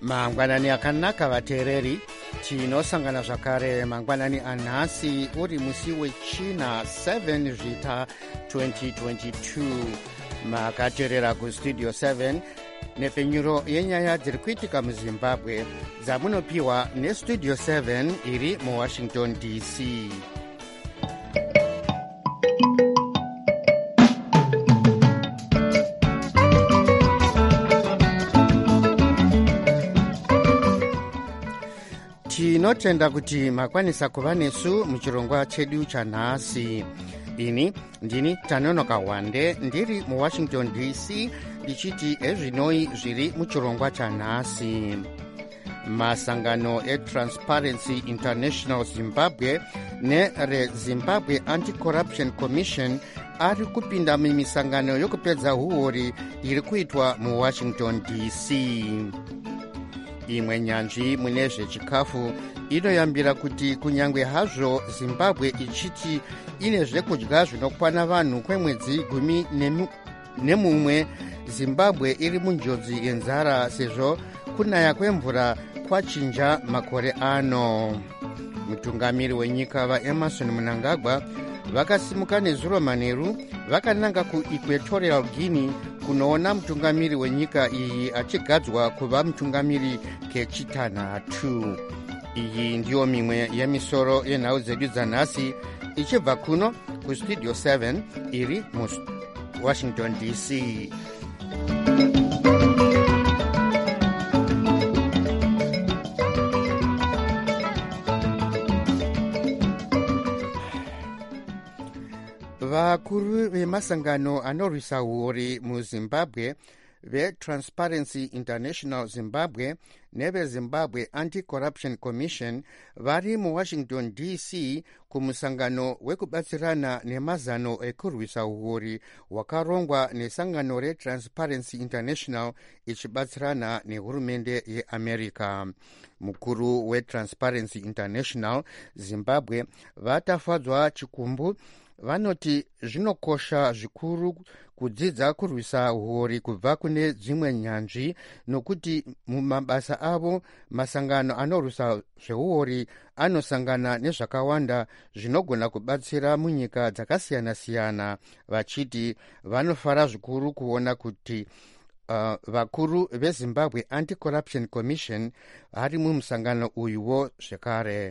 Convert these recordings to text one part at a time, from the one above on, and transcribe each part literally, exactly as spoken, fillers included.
mangwanani akanaka vateereri, tinosangana zvakare mangwanani anhasi uri musi wechina seven zvita twenty twenty-two. Makateerera kustudio seven nepfenyuro yenyaya dziri kuitika muzimbabwe dzamunopiwa nestudio seven iri muwashington D C. Tinotenda kuti makwanisa kuva nesu muchirongwa chedu chanhasi. Ini ndini Tanonoka Wande ndiri muwashington D C ndichiti ezvinoi zviri muchirongwa chanhasi. Masangano eTransparency International Zimbabwe nereZimbabwe Anti-Corruption Commission ari kupinda mumisangano yokupedza huori iri kuitwa muwashington D C. Imwe nyanzvi mune zvechikafu inoyambira kuti kunyangwe hazvo Zimbabwe ichiti ine zvekudya zvinokwana vanhu kwemwedzi gumi nemumwe, Zimbabwe iri munjodzi yenzara sezvo kunaya kwemvura kwachinja makore ano. Mutungamiri wenyika vaEmerson Mnangagwa vakasimuka nezuro manheru vakananga kuEquatorial Guinea kunoona mutungamiri wenyika iyi achigadzwa kuva mutungamiri kechitanhatu. Iyi ndiyo mimwe yemisoro yenhau dzedu dzanhasi ichibva kuno kustudio seven iri muwashington D C. Vakuru vemasangano anorwisa huori muZimbabwe veTransparency International Zimbabwe neveZimbabwe Anti-Corruption Commission vari muwashington D C kumusangano wekubatsirana nemazano ekurwisa huori hwakarongwa nesangano reTransparency International ichibatsirana nehurumende yeAmerica. Mukuru weTransparency International Zimbabwe vatafadzwa chikumbu vanoti zvinokosha zvikuru kudzidza kurwisa huori kubva kune dzimwe nyanzvi, nokuti mumabasa avo masangano anorwisa zvehuori anosangana nezvakawanda zvinogona kubatsira munyika dzakasiyana-siyana, vachiti vanofara zvikuru kuona kuti uh, vakuru veZimbabwe Anti-Corruption Commission vari mumusangano uyuwo zvekare.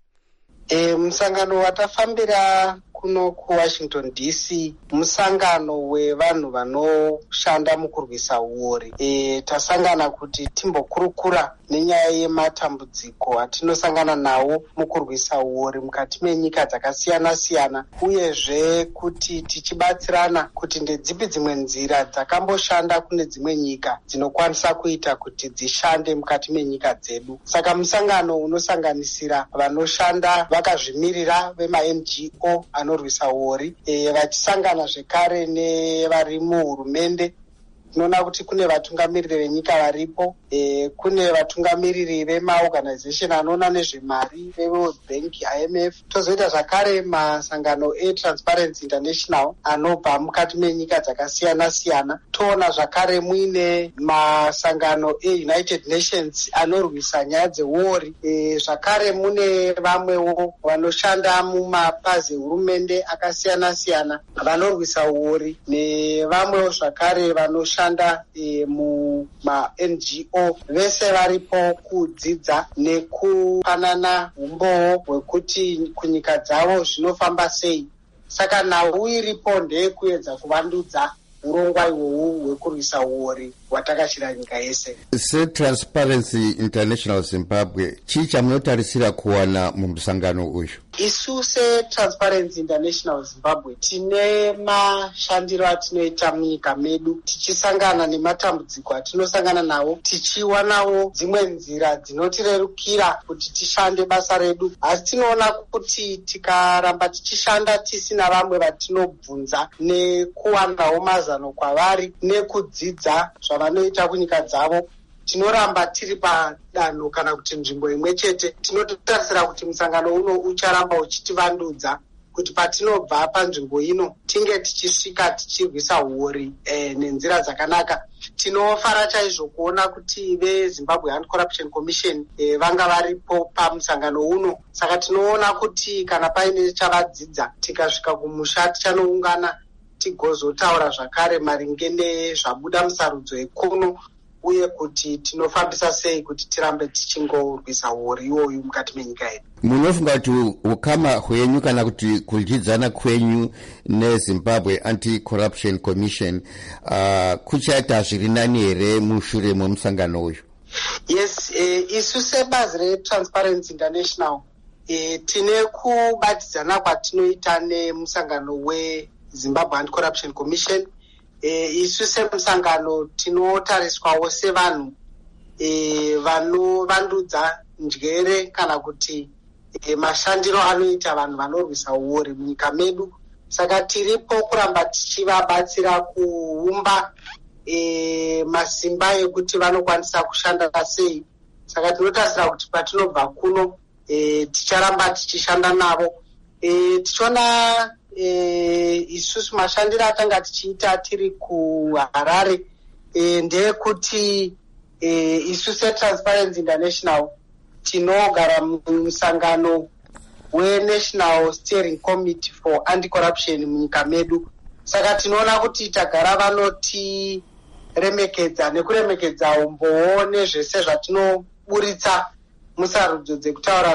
E, musangano watafambira kuno kuwashington D C musangano wevanhu vanoshanda mukurwisa huori. E, tasangana kuti timbokurukura nenyaya yematambudziko atinosangana nawo mukurwisa huori mukati menyika dzakasiyana-siyana, uyezve kuti tichibatsirana kuti ndedzipi dzimwe nzira dzakamboshanda kune dzimwe nyika dzinokwanisa kuita kuti dzishande mukati menyika dzedu. Saka musangano unosanganisira vanoshanda vakazvimirira vema-N G O anorwisa huori, e, vachisangana zvekare nevari muhurumende. Tinoona kuti kune vatungamiriri venyika varipo, e, kune vatungamiriri vemaorganization anoona nezvemari veWorld Bank, I M F. Tozoita zvakare masangano eTransparency International anobva mukati menyika dzakasiyana-siyana. Toona zvakare muine masangano eUnited Nations anorwisa nyaya dzehuori. E, zvakare mune vamwewo vanoshanda mumapazi ehurumende akasiyana-siyana vanorwisa huori, nevamwewo zvakare vanosha shanda e, muma-N G O. Vese varipo kudzidza nekupanana umboo hwekuti kunyika dzavo zvinofamba sei. Saka nhau iripo ndeyekuedza kuvandudza urongwa ihwohwu hwekurwisa huori hwatakashira nyika yese. SeTransparency International Zimbabwe, chii chamunotarisira kuwana mumusangano uyu? Isu seTransparency International Zimbabwe tine mashandiro atinoita munyika medu, tichisangana nematambudziko atinosangana nawo, tichiwanawo dzimwe nzira dzinotirerukira kuti tishande basa redu. Asi tinoona kuti tikaramba tichishanda tisina vamwe vatinobvunza nekuwanawo mazano kwavari nekudzidza zvavanoita kunyika dzavo, tinoramba tiri padanho kana kuti nzvimbo imwe chete. Tinotarisira kuti musangano uno ucharamba uchitivandudza kuti patinobva panzvimbo ino tinge tichisvika tichirwisa huori e, nenzira dzakanaka, tinofara chaizvo kuona kuti vezimbabwe anti-corruption commission e, vanga varipo pamusangano uno. Saka tinoona kuti kana paine chavadzidza tikasvika kumusha tichanoungana tigozotaura zvakare maringe nezvabuda musarudzo ekuno uye kuti tinofambisa sei kuti tirambe tichingorwisa uori iwoyu mukati menyika yedu. Munofunga kuti ukama hwenyu kana kuti kudyidzana kwenyu neZimbabwe Anti-Corruption Commission uh, kuchaita zviri nani here mushure memusangano uyu? Yes, eh, isu sebazi reTransparency International eh, tine kubatidzana kwatinoita nemusangano weZimbabwe Anti-Corruption Commission. E, isu semusangano tinotariswawo sevanhu e, vanovandudza njere kana kuti e, mashandiro anoita vanhu vanorwisa uori munyika medu. Saka tiripo kuramba tichivabatsira kuumba e, masimba ekuti vanokwanisa kushanda sei. Saka tinotarisira kuti patinobva kuno e, ticharamba tichishanda navo. E, tichiona e, isusu mashandiro atanga tichiita tiri kuHarare e, ndeyekuti e, isu seTransparency International tinogara musangano weNational Steering Committee for Anti-Corruption munyika medu. Saka tinoona kuti tagara vanotiremekedza nekuremekedza umbowo nezvese zvatinoburitsa musarudzo dzekutaura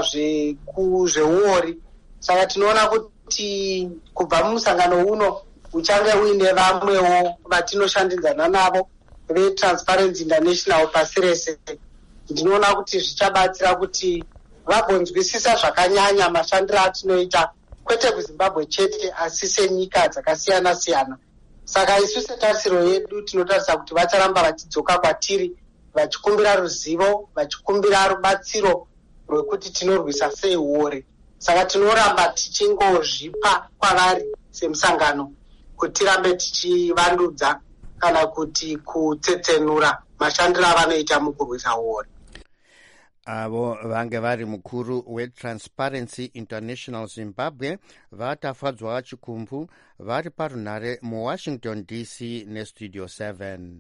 zvehuori. Saka tinoona kuti kubva mumusangano uno uchange uine vamwewo vatinoshandidzana navo veTransparency International pasi rese. Ndinoona kuti zvichabatsira kuti vabonzwisisa zvakanyanya mashandiro atinoita kwete kuZimbabwe chete asi senyika dzakasiyana siyana. Saka isu setarisiro yedu tinotarisa kuti vacharamba vachidzoka kwatiri vachikumbira ruzivo, vachikumbira rubatsiro rwekuti tinorwisa sei uori. Saka tinoramba tichingozvipa kwavari semusangano kuti tirambe tichivandudza kana kuti kutsetsenura mashandiro avanoita mukurwisa uori. Avo vange vari mukuru weTransparency International Zimbabwe vatafadzwa chikumvu vari parunhare muWashington D C neStudio seven.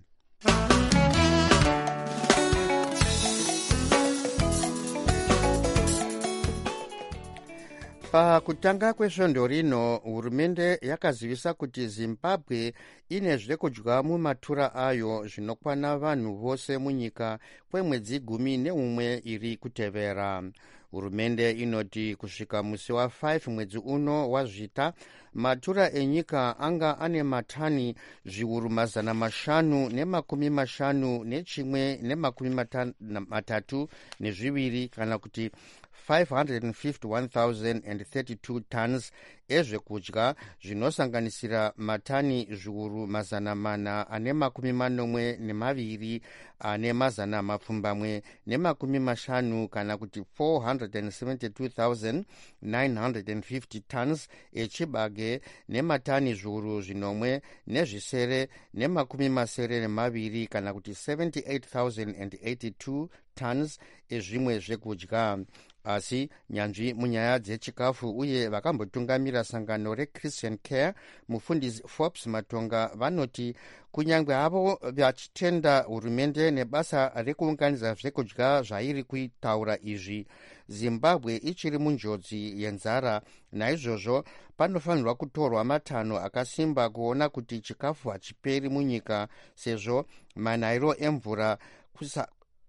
Pakutanga kwesvondo rino, hurumende yakazivisa kuti Zimbabwe ine zvekudya mumatura ayo zvinokwana vanhu vose munyika kwemwedzi gumi neumwe iri kutevera. Hurumende inoti kusvika musi wa five mwedzi uno wazvita, matura enyika anga ane matani zviuru mazana mashanu nemakumi mashanu nechimwe nemakumi matatu nezviviri kana kuti five hundred fifty-one thousand thirty-two tons ezvekudya zvinosanganisira matani zviuru mazana mana ane makumi manomwe nemaviri ane mazana mapfumbamwe nemakumi mashanu kana kuti four hundred seventy-two thousand nine hundred fifty tons echibage nematani zviuru zvinomwe nezvisere nemakumi masere nemaviri kana kuti seventy-eight thousand eighty-two tons ezvimwe zvekudya. Asi nyanzvi munyaya dzechikafu uye vakambotungamira sangano reChristian Care mufundisi Forbes Matonga vanoti kunyangwe havo vachitenda hurumende nebasa rekuunganidza zvekudya zvairi kuitaura izvi, Zimbabwe ichiri munjodzi yenzara. Naizvozvo panofanirwa kutorwa matanho akasimba kuona kuti chikafu hachiperi munyika, sezvo manhayiro emvura kusa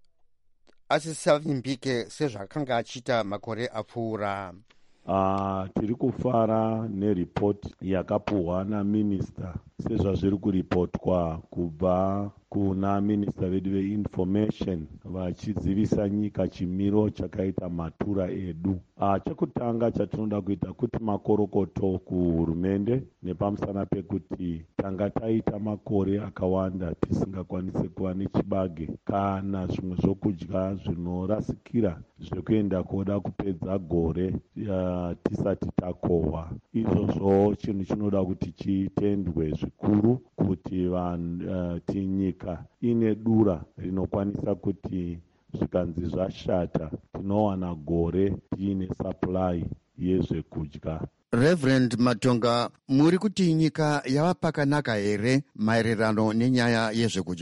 asisavimbike sezvakanga achiita makore apfuura. Uh, tiri kufara neripoti yakapuhwa naminista sezvazviri kuripotwa kubva kuna minista vedu veinformation vachizivisa nyika chimiro chakaita matura edu. Uh, chekutanga chatinoda kuita kuti makorokoto kuhurumende nepamusana pekuti tanga taita makore akawanda tisingakwanise kuva nechibage kana zvimwe zvokudya zvinorasikira zvekuenda kuoda kupedza gore uh, tisati takohwa. Izvozvo chinhu chinoda kuti chitendwe zvikuru kuti vanhu uh, tinyika ine dura rinokwanisa kuti zvikanzi zvashata tinowana gore tiine supply yezvekudya. Reverend Matonga, muri kuti nyika yava pakanaka here maererano nenyaya yezvekudya?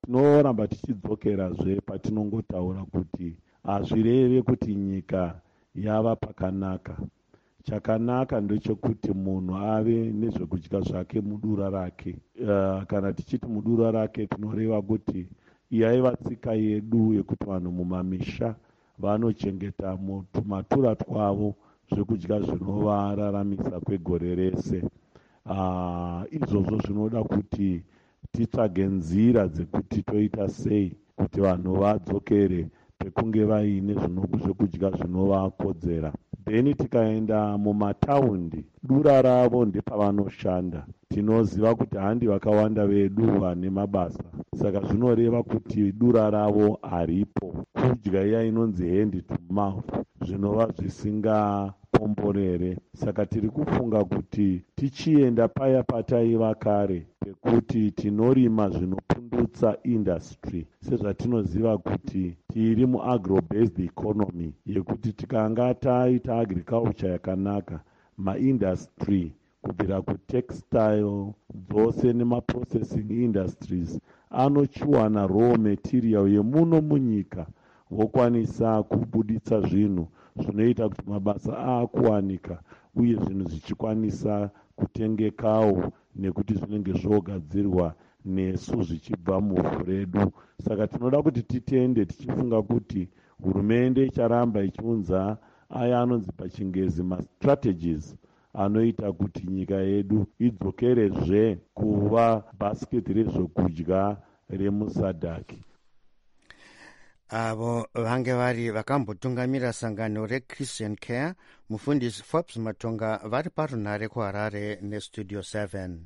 tinoramba tichidzokerazve patinongotaura kuti hazvireve kuti nyika yava pakanaka. Chakanaka ndechekuti munhu ave nezvekudya zvake mudura rake. Uh, kana tichiti mudura rake tinoreva kuti yaiva tsika yedu yekuti vanhu mumamisha vanochengeta tumatura twavo zvekudya zvinovararamisa kwegore rese. Uh, izvozvo zvinoda kuti titsvage nzira dzekuti toita sei kuti vanhu vadzokere pekunge vaine zvekudya zvinovakodzera. Then tikaenda mumataundi, dura ravo ndepavanoshanda. Tinoziva kuti handi vakawanda vedu vane mabasa, saka zvinoreva kuti dura ravo haripo. Kudya iya inonzi hand to mouth zvinova zvisingapomborere. Saka tiri kufunga kuti tichienda paya pataiva kare pekuti tinorima zvinopundutsa industry, sezvatinoziva kuti tiri muagro-based economy yekuti tikanga taita agriculture yakanaka, maindustry kubvira kutextile dzose nemaprocessing industries anochiwana raw material yemuno munyika, vokwanisa kubuditsa zvinhu zvinoita kuti mabasa aakuwanika uye zvinhu zvichikwanisa kutengekawo nekuti zvinenge zvogadzirwa nesu zvichibva muvhu redu. Saka tinoda kuti titende tichifunga kuti hurumende icharamba ichiunza aya anonzi pachingezi mastrategies anoita kuti nyika yedu idzokerezve kuva bhasiketi rezvokudya remusadhaki. Avo vange vari vakambotungamira sangano reChristian Care, mufundisi Forbes Matonga vari parunhare kuHarare nestudio seven.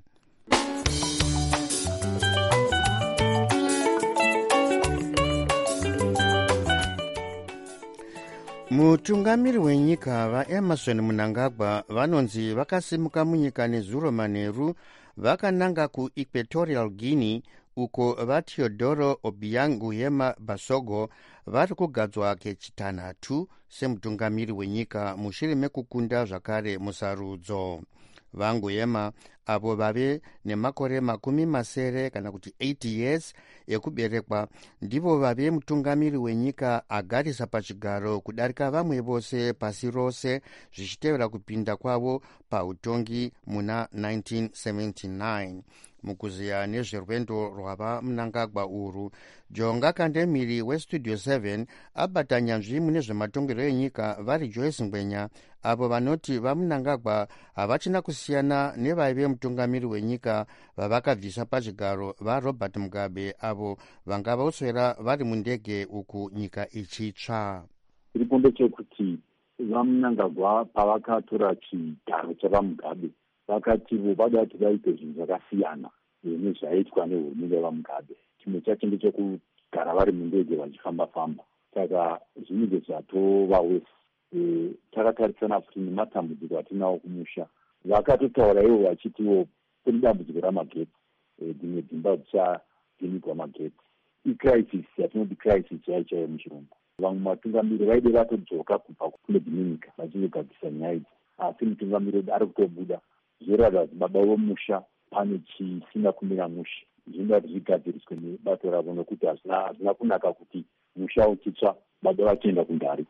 Mutungamiri wenyika vaEmerson Mnangagwa vanonzi vakasimuka munyika nezuro manheru vakananga kuEquatorial Guinea uko vaTeodoro Obiang Nguema Basogo vari kugadzwa kechitanhatu semutungamiri wenyika mushure mekukunda zvakare musarudzo. Vanguema avo vave nemakore makumi masere kana kuti eighty years ekuberekwa ndivo vave mutungamiri wenyika agarisa pachigaro kudarika vamwe vose pasi rose zvichitevera kupinda kwavo pautongi muna nineteen seventy-nine. Mukuziya nezverwendo rwava Mnangagwa uru, Jonga Kandemiri westudio seven abata nyanzvi mune zvematongero enyika vari Joyce Ngwenya avo vanoti vaMnangagwa havachina kusiyana nevaive mutungamiri wenyika vavakabvisa pachigaro vaRobert Mugabe avo vanga voswera vari mundege uku nyika ichitsva. Iripo ndechekuti vaMnangagwa pavakatora chigaro chavaMugabe vakativo vada kuti vaite zvinhu zvakasiyana nezvaitwa nehurumende yavaMugabe. Chimwe chacho ndechekugara vari mundege vachifamba-famba. Saka zvinenge zvatova wese. E, takatarisana kuti nematambudziko atinawo kumusha. Vakatotaura ivo vachitiwo kune dambudziko ramagetsi. Dzimwe e, dzimba dzichadimigwa magetsi. Icrisis yatinoti crisis chaiyo chaiyo muchirungu. Vamwe matungamiri vaide vatodzoka kubva kune dzimwe nyika vachizogadzisa nyaya idzi. Asi mutungamiri ari kutobuda. Zvorada baba vomusha pane chisina kumira musha. Zvinoda kuti zvigadziriswe nebato ravo nokuti hazvina kunaka kuti musha uchitsva baba vachienda kundari.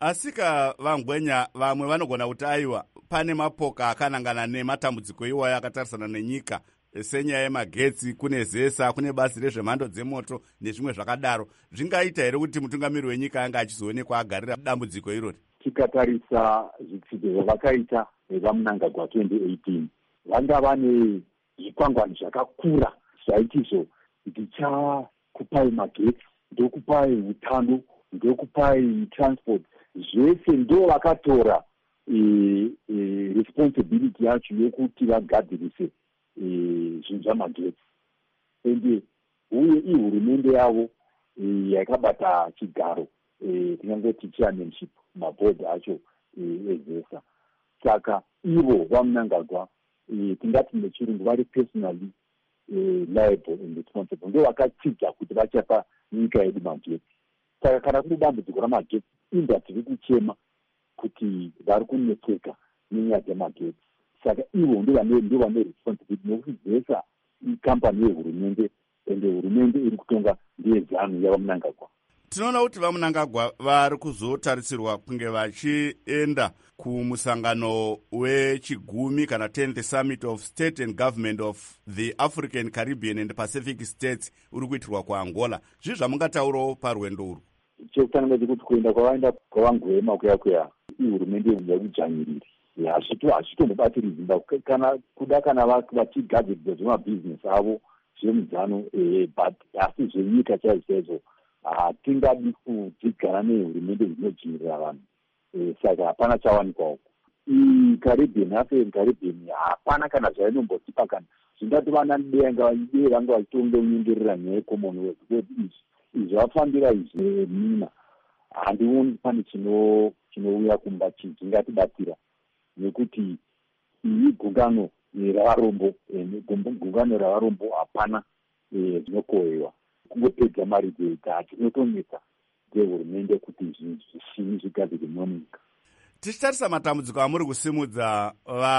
Asika Vangwenya vamwe vanogona kuti aiwa pane mapoka akanangana nematambudziko iwayo akatarisana nenyika senyaya yemagetsi, kune zesa, kune basi rezvemhando dzemoto nezvimwe zvakadaro. Zvingaita here kuti mutungamiri wenyika anga achizoonekwa agarira dambudziko irori? Tikatarisa zvitsidzo zvavakaita vaMnangagwa twenty eighteen vanga vane zvikwangwani zvakakura zvaitizvo ndichakupai magetsi, ndokupai utano, ndokupai transport, zvese ndo vakatora e, e, responsibility yacho yokuti vagadzirise e, zvinhu zvamagetsi. Ende uye ihurumende yavo e, yakabata chigaro e, tingangoti chairmanship mabhodhi acho ezesa. E, saka ivo vaMnangagwa e, tingati nechirungu vari personally e, liable and responsible, ndo vakatsidza kuti vachapa nyika yedu magetsi. Saka kana kune dambudziko ramagetsi, industry iri kuchema kuti vari kunetseka nenyaya dzemagetsi. Saka ivo ndo vane responsibility nokuti zesa ikampani yehurumende ende hurumende iri kutonga ndeyezanu yavamunangagwa. Tinoona kuti vamunangagwa vari kuzotarisirwa kunge vachienda kumusangano wechigumi kana tenth Summit of State and Government of the African, Caribbean and Pacific States uri kuitirwa kuAngola. Zvii zvamungataurawo parwendo urwu? Chekutanga chekuti kuenda kwavaenda kwavangwema kuya kuya ihurumende yakujanyiriri hazvito hazvitombobatiri Zimbabwe kana kuda kana vachigadziridza zvemabhizinesi avo zvemudzano but asi zvenyika chaizvo chaizvo hatingadi kutigara nehurumende dzinodzvinyirira vanhu, saka hapana chawanikwa uko. Caribbean African Caribbean hapana kana zvainombotipa kana zvingatovana nedenga idee vanga vachitonge unyengerera nyaya yeCommonwealth kuti izvi izvi vafambira izvi mina handioni pane chinouya kumba chingatibatsira nekuti iyi gungano ravarombo gungano ravarombo hapana zvinokohwewa kungopedza mari dzega tinotonetsa dzehurumende kuti zvishini zvigadzire mumwe munyika. Tichitarisa matambudziko amuri kusimudza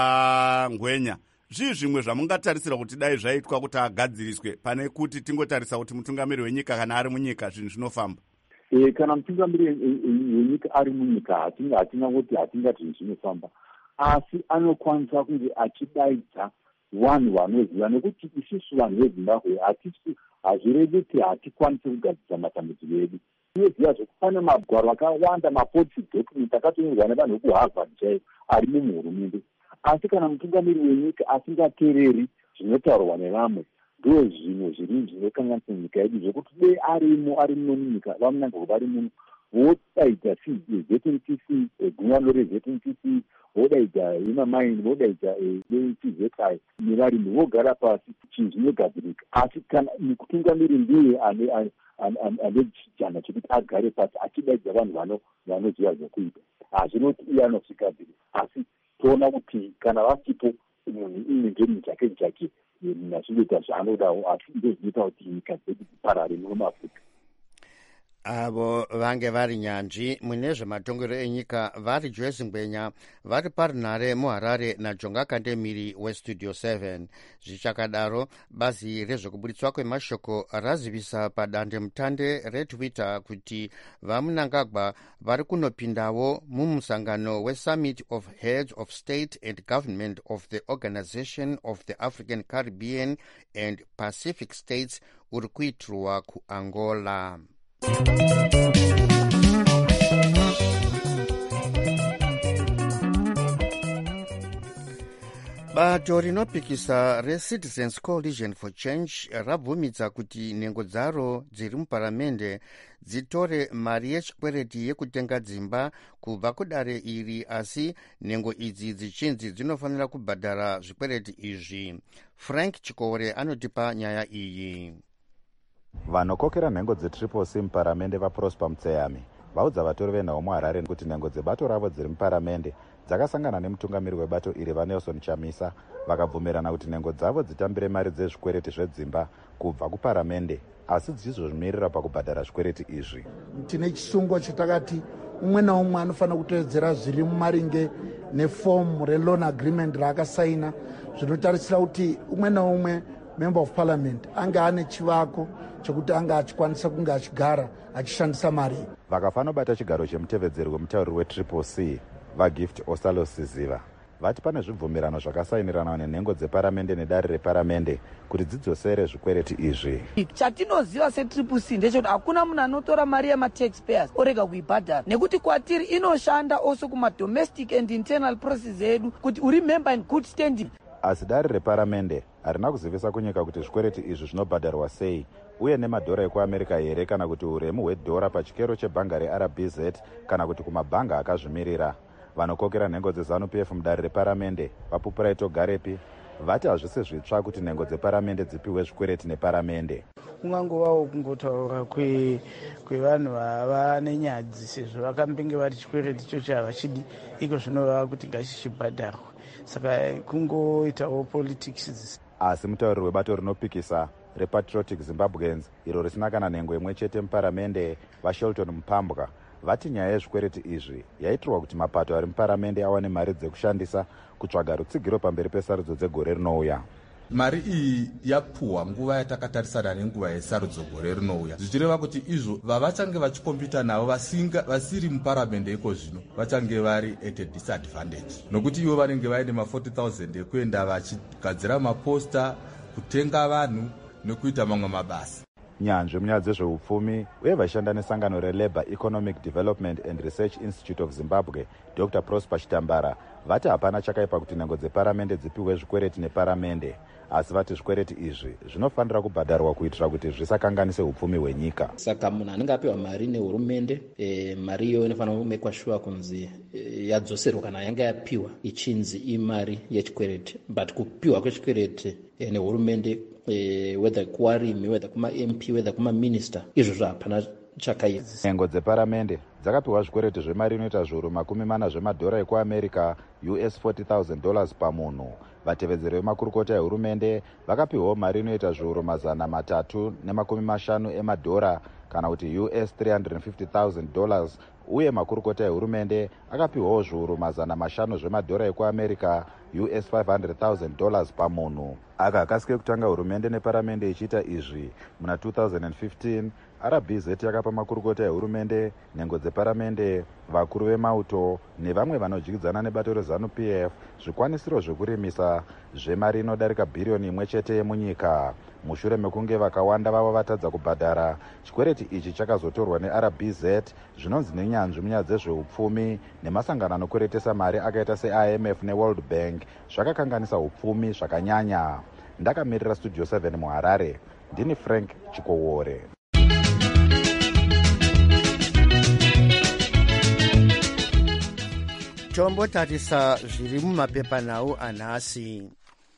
vangwenya, zvii zvimwe zvamungatarisira kuti dai zvaitwa kuti agadziriswe pane kuti tingotarisa kuti mutungamiri wenyika kana ari munyika zvinhu zvinofamba? E, kana mutungamiri wenyika ari munyika hatinga hatina kuti hatingati zvinhu zvinofamba, asi anokwanisa kunge achidaidza vanhu vanoziva, nekuti isusu vanhu veZimbabwe hatisi hazvirevi kuti hatikwanisi kugadzirisa matambudziko edu. Tinoziva zvekufana magwaro akawanda mapolicy document akatonyorwa nevanhu vekuHarvard chaivo ari muhurumende, asi kana mutungamiri wenyika asingateereri zvinotaurwa nevamwe ndo zvinhu zviri zvinokanganisa nyika yedu zvekuti dei arimo ari muno munyika vamunangagwa vari muno vodaidza Z N P C gungano reZ N P C vodaidza imamaini vodaidza T Z I nevarimi vogara pasi chinhu zvinogadzirika, asi kana mutungamiri ndiye ane ane chijana chekuti agare pasi achidaidza vanhu vanoziva zvekuita hazvinoti iye anozvigadzira, asi toona kuti kana vasipo munhu inenge mujake mujake nazvinoita zvaanodawo, asi ndo zvinoita kuti nyika dzedu dziparare muno muAfrica. Avo vange vari nyanzvi mune zvematongero enyika vari Joyce Ngwenya vari parinhare muHarare naJonga Kandemiri weStudio seven. Zvichakadaro bazi rezvekuburitswa kwemashoko razivisa padande mutande reTwitter kuti vamunangagwa vari kunopindawo mumusangano weSummit of Heads of State and Government of the Organization of the African, Caribbean and Pacific States uri kuitirwa kuAngola. Bato rinopikisa reCitizens Coalition for Change rabvumidza kuti nhengo dzaro dziri muparamende dzitore mari yechikwereti yekutenga dzimba kubva kudare iri, asi nhengo idzi dzichinzi dzinofanira kubhadhara zvikwereti izvi. Frank Chikore anotipa nyaya iyi. Vanokokera nhengo dzetriple C muparamende vaProsper Mutseyami vaudza vatori venhau muHarare kuti nhengo dzebato ravo dziri muparamende dzakasangana nemutungamiri webato iri vaNelson Chamisa vakabvumirana kuti nhengo dzavo dzitambire mari dzezvikwereti zvedzimba kubva kuparamende, asi dzichizozvimirira pakubhadhara zvikwereti izvi. Tine chisungo chatakati umwe naumwe anofanira kuteedzera zviri mumaringe nefomu reloan agreement raakasaina, zvinotarisira kuti umwe naumwe member of parliament anga ane chivako chokuti anga achikwanisa kunge achigara achishandisa mari. Vakafanobata chigaro chemutevedzeri wemutauriri wetriple C vaGift Osalo Siziva vati pane zvibvumirano zvakasainirana nenhengo dzeparamende nedare reparamende kuti dzidzosere zvikwereti izvi. Chatinoziva setriple C ndechekuti hakuna munhu anotora mari yemataxpayers orega kuibhadhara, nekuti kwatiri inoshanda also kumadomestic and internal process edu kuti uri member in good standing. Asi dare reparamende harina kuzivisa kunyika kuti zvikwereti izvi zvinobhadharwa sei uye nemadhora ekuAmerica here kana kuti uremu hwedhora pachikero chebhanga reR B Z kana kuti kumabhanga akazvimirira. Vanokokera nhengo dzeZANU-P F mudare reparamende vaPupuraito Garepi vati hazvisi zvitsva kuti nhengo dzeparamende dzipiwe zvikwereti neparamende. Kungangovawo kungotaura kwevanhu vava nenyadzi sezvo vakambenge vari chikwereti ichocho havachidi, iko zvinova kuti ngachichibhadharwa, saka kungoitawo politics. Asi mutauriri webato rinopikisa rePatriotic Zimbabweans iro risina kana nhengo imwe chete muparamende vaShelton Mpambwa vati nyaya yezvikwereti izvi yaitirwa kuti mapato ari muparamende awane mari dzekushandisa kutsvaga rutsigiro pamberi pesarudzo dzegore rinouya. mari iyi yapuhwa nguva yatakatarisana nenguva yesarudzo gore rinouya, zvichireva kuti izvo vavachange vachikombita navo vasiri muparamende iko zvino vachange vari at a disadvantage, nokuti ivo vanenge vaine ma-forty thousand ekuenda vachigadzira maposta, kutenga vanhu nekuita mamwe mabasa. Nyanzvi munyaya dzezveupfumi uye vaishanda nesangano relabour economic development and research institute of Zimbabwe Doctor Prosper Chitambara vati hapana chakaipa kuti nhengo dzeparamende dzipiwe zvikwereti neparamende, asi vati zvikwereti izvi zvinofanira kubhadharwa kuitira kuti zvisakanganise upfumi hwenyika. Saka munhu anenge apiwa mari nehurumende, e, mari iyo inofanira kumekwa shuwa kunzi e, yadzoserwa kana yanga yapiwa ichinzi imari yechikwereti, but kupiwa kwechikwereti e, nehurumende e, whether kuwarimi, whether kuma M P, whether kuma minister, izvo hapana chakaipa. Nhengo dzeparamende dzakapiwa zvikwereti zvemari inoita zviuru makumi mana zvemadhora ekuamerica U S forty thousand dollars pamunhu. Vatevedzeri vemakurukota ehurumende vakapiwawo mari inoita zviuru mazana matatu nemakumi mashanu emadhora kana kuti U S three hundred fifty thousand dollars, uye makurukota ehurumende akapiwawo zviuru mazana mashanu zvemadhora ekuamerica U S five hundred thousand dollars pamunhu. Aka akasike kutanga hurumende neparamende ichiita izvi muna two thousand fifteen, R B Z yakapa makurukota ehurumende, nhengo dzeparamende, vakuru vemauto nevamwe vanodyidzana nebato rezanu P F zvikwanisiro zvekurimisa zvemari inodarika bhiriyoni imwe chete yemunyika. Mushure mekunge vakawanda vavo vatadza kubhadhara, chikwereti ichi chakazotorwa ne-R B Z zvinonzi nenyanzvi munyaya dzezveupfumi nemasangano anokweretesa mari akaita se-I M F neWorld Bank zvakakanganisa upfumi zvakanyanya. Ndakamirira Studio seven muHarare, ndini Frank Chikowore. tombotarisa zviri mumapepanhau anhasi.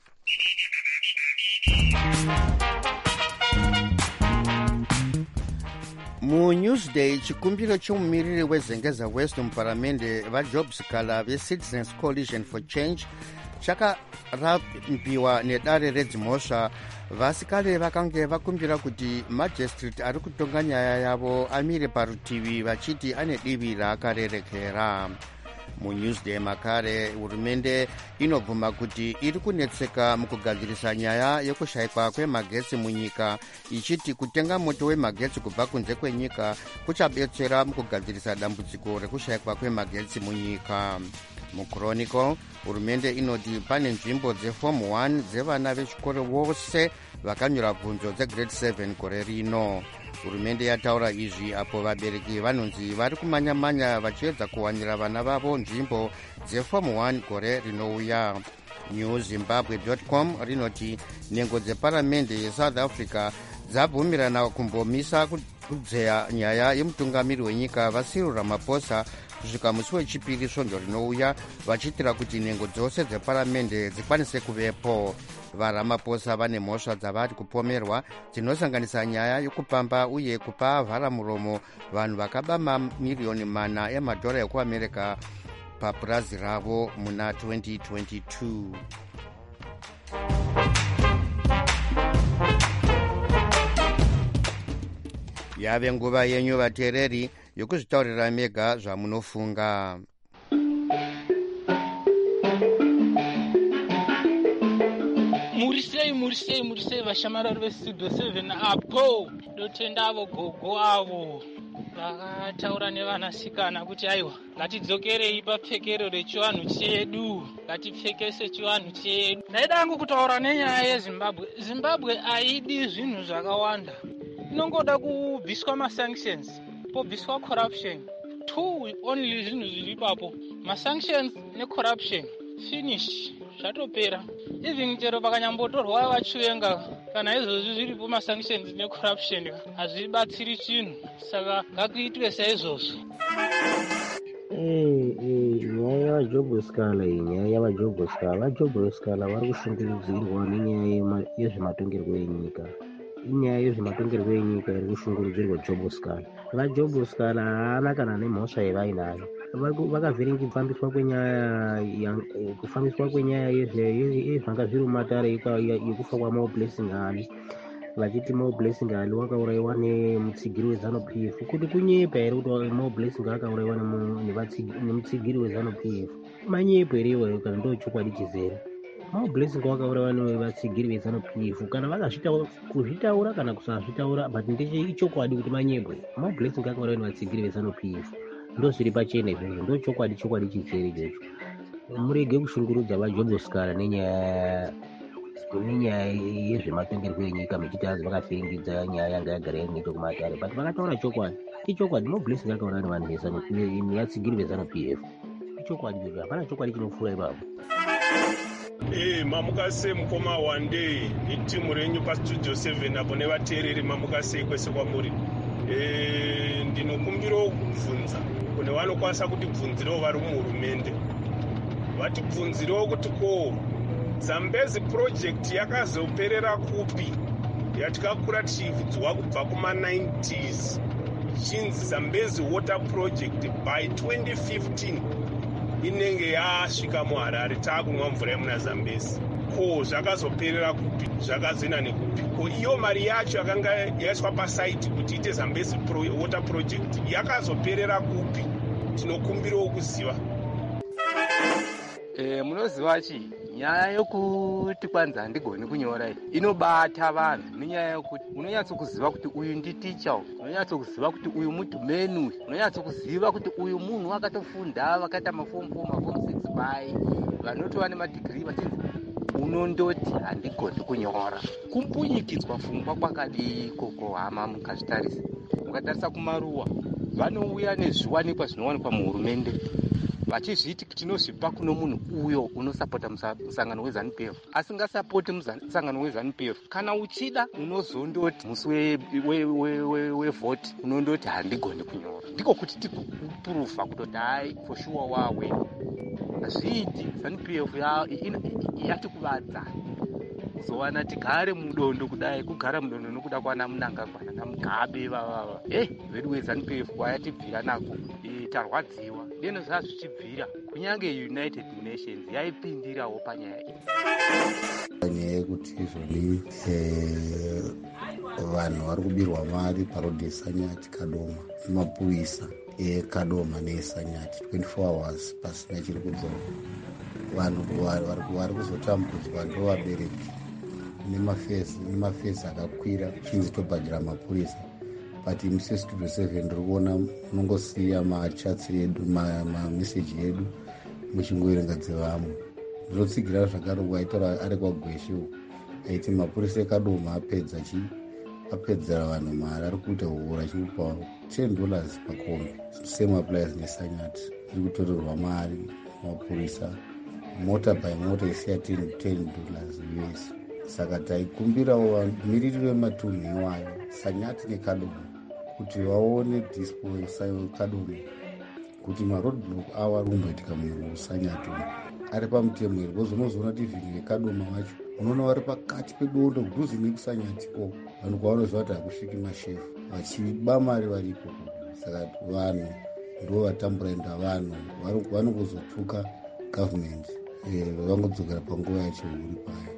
muNewsday chikumbiro chomumiriri wezengeza west muparamende vajobs kala veCitizens Coalition for Change chakarapiwa nedare redzimhosva. vasikale vakange vakumbira kuti majistrate ari kutonga nyaya yavo amire parutivi vachiti ane divi raakarerekera. muNewsday makare hurumende inobvuma kuti iri kunetseka mukugadzirisa nyaya yekushayikwa kwemagetsi munyika, ichiti kutenga moto wemagetsi kubva kunze kwenyika kuchabetsera mukugadzirisa dambudziko rekushayikwa kwemagetsi munyika. muChronicle hurumende inoti pane nzvimbo dzeform one dzevana vechikoro vose vakanyora bvunzo dzegrade seven gore rino. hurumende yataura izvi apo vabereki vanonzi vari kumanya-manya vachiedza kuwanira vana vavo nzvimbo dzeform one gore rinouya. new zimbabwe dot com rinoti nhengo dzeparamende yeSouth Africa dzabvumirana kumbomisa kudzeya nyaya yemutungamiri wenyika Vasiri Ramaphosa kusvika musi wechipiri svondo rinouya, vachiitira kuti nhengo dzose dzeparamende dzikwanise kuvepo. vaRamaphosa vane mhosva dzavari kupomerwa dzinosanganisa nyaya yokupamba uye kupa vharamuromo vanhu vakaba mamiriyoni mana emadhora ekuamerica papurazi ravo muna twenty twenty-two. yave nguva yenyu vateereri yokuzvitaurira mega zvamunofunga. murisei murisei murisei vashamarari vestudio seven apo dotenda avo gogo avo vakataura nevanasikana kuti aiwa ngatidzokerei papfekero rechivanhu chedu, ngatipfekese chivanhu chedu. ndaida hangu kutaura nenyaya yezimbabwe. zimbabwe haidi zvinhu zvakawanda, inongoda kubviswa masanctions, pobviswa corruption, two only zvinhu zviri ipapo, masanctions necorruption, finish, zvatopera. even chero pakanyambotorwa vachivenga kana izvozvi zviripo masanctions necorruption hazvibatsiri chinhu, saka ngakuitwe saizvozvo. nyaya yavajoboskala iyi nyaya yavajoboskala vajoboskala vari kushungurudzirwa nenyaya yezvematongerwo enyika. inyaya yezvematongerwo enyika iri kushungurudzirwa joboskala. vajoboskala haana kana nemhosva yevainayo, vakavhiringi kufambiswa kwenyaya kufambiswa kwenyaya yezvanga zviri mumatare yekufa kwamo blessing ali, vachiti mo blessing ali wakaurayiwa nemutsigiri wezanu P F. kuti kunyepa here kuti mo blessing akaurayiwa nemutsigiri wezanu P F? manyepo here iwayo kana ndo chokwadi chizere? mablessing wakaura vanhu vatsigiri vezanu-p f kana vakazvitaura kuzvitaura kana kusazvitaura but ndeche ichokwadi kuti manyepo mablessing akaura vanhu vatsigiri vezanu-p f ndo zviri pachena izvozvo ndo chokwadi chokwadi chitsere ichocho. Murege kushungurudza vajoboskara nenyaya nenyaya yezvematongerwo enyika muchiti azi vakafiringidza nyaya yanga yagara yangeito kumatare but vakataura chokwadi ichokwadi. mablessing akaura vanhu vatsigiri vezanu-p f ichokwadi ichocho hapana chokwadi chinofura ipapo. Eh, mamukase mukoma wande itimu renyu pastudio seven apo nevateereri mamukase kwese kwamuri. Eh, ndinokumbirawo kubvunza kune vanokwanisa kutibvunzirawo vari muhurumende vatibvunzirewo kuti ko Zambezi project yakazoperera kupi yatakakura tichibvunzwa kubva kuma-nineties chinzi Zambezi water project by twenty fifteen inenge yasvika muHarare taakunwa mvura yemuna Zambezi. Ko zvakazoperera kupi zvakazoenda nekupi? Ko iyo mari yacho yakanga yaiswa pasaiti kuti ite Zambezi pro, water project yakazoperera kupi? Tinokumbirawo kuziva. Eh, munoziva chi nyaya yokuti kwanza handigoni kunyora iyi inobata vanhu nenyaya yokuti unonyatsokuziva kuti uyu nditicha, unonyatsokuziva kuti uyu mudhumenu, unonyatsokuziva kuti uyu munhu akatofunda vakaita mafomu four mafomu six by vanotova nemadhigiri vachinzi unondoti handigoni kunyora. Kumpunyikidzwa pfungwa kwakadii koko hama mukazvitarisa. Mukatarisa kumaruwa vanouya nezviwanikwa zvinowanikwa muhurumende vachizviti tinozvipa kuno munhu uyo unosapota musangano wezanu-p f asingasapoti musangano wezanu-p f. Kana uchida unozondoti musi wevhoti unondoti handigoni kunyora. Ndiko kuti tikupurufa kutoti hai for sure wawe hazviiti. zanu-p f yatikuvadza kuzowana tigare mudondo kudai kugara mudondo nokuda kwana Munangagwa naMugabe vavava. Eh, vedu wezanu-p f kwayatibvira nako tarwadziwa deno zvazvichibvira kunyange United Nations yaipindirawo panyaya iyi. Panyaya yekuti izvoni vanhu vari kubirwa mari parodhi yeSanyati Kadoma nemapurisa eKadoma neeSanyati twenty-four hours pasina chiri kudzoka. Vanhu vari kuzotambudzwa ndo vabereki nemafesi akakwira chinzi tobhadhira mapurisa. But musi studio seven ndiri kuona munongosiya machatsiri edu mameseji edu muchingoerenga dzevamwe. Ndinotsigira zvakare waitaura ari kwagweshe aiti mapurisa eKadoma apedza chi apedzera vanhu mari ari kuita hura chikupa ten dollars pakombi. Same applies neSanyati iri kutorerwa mari mapurisa mota by mota isiya ten dollars U S. Saka taikumbirawo miririro yematunhu iwayo Sanyati neKadoma kuti vaone dispo yeKadoma kuti maroadblock avo ari kumboitika munhu Sanyati ari pamutemo here. Because unozoona kuti vhinhu veKadoma vacho unoona vari pakati pedondo kudhuze nekusanyati ko vanhu kwavanoziva kuti hakusviki mashefu vachiba mari varipo. Saka vanhu ndo vatamburaenda vanhu vanokuzotuka gavhmendi vangodzokera panguva yacho uri payo.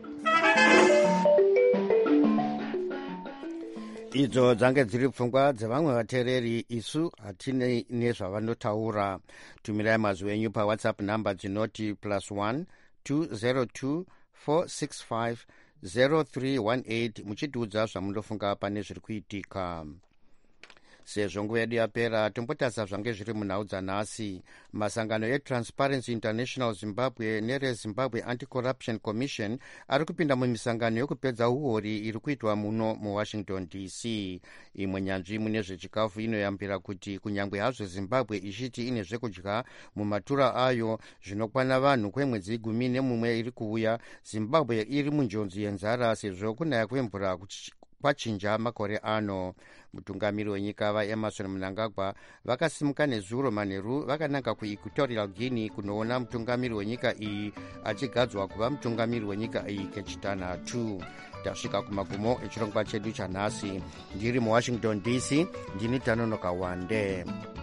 idzo dzange dziri pfungwa dzevamwe vateereri. isu hatine nezvavanotaura. tumirai mazwi enyu pawhatsapp namba dzinoti plus one two zero two four six five zero three one eight muchitiudza zvamunofunga pane zviri kuitika. Sezvo nguva yedu yapera, tombotarisa zvange zviri munhau dzanhasi. Masangano eTransparency International Zimbabwe nereZimbabwe Anti-Corruption Commission ari kupinda mumisangano yokupedza uori iri kuitwa muno muWashington D C. Imwe nyanzvi mune zvechikafu inoyambira kuti kunyange hazvo Zimbabwe ichiti ine zvekudya mumatura ayo zvinokwana vanhu kwemwedzi gumi nemumwe iri kuuya, Zimbabwe iri munjodzi yenzara sezvo kunaya kwemvura kwachinja makore ano. Mutungamiri wenyika vaEmerson Mnangagwa vakasimuka nezuro manheru vakananga kuEquatorial Guinea kunoona mutungamiri wenyika iyi achigadzwa kuva mutungamiri wenyika iyi kechitanhatu. Tasvika kumagumo echirongwa chedu chanhasi. Ndiri muWashington D C, ndini Tanonoka Wande.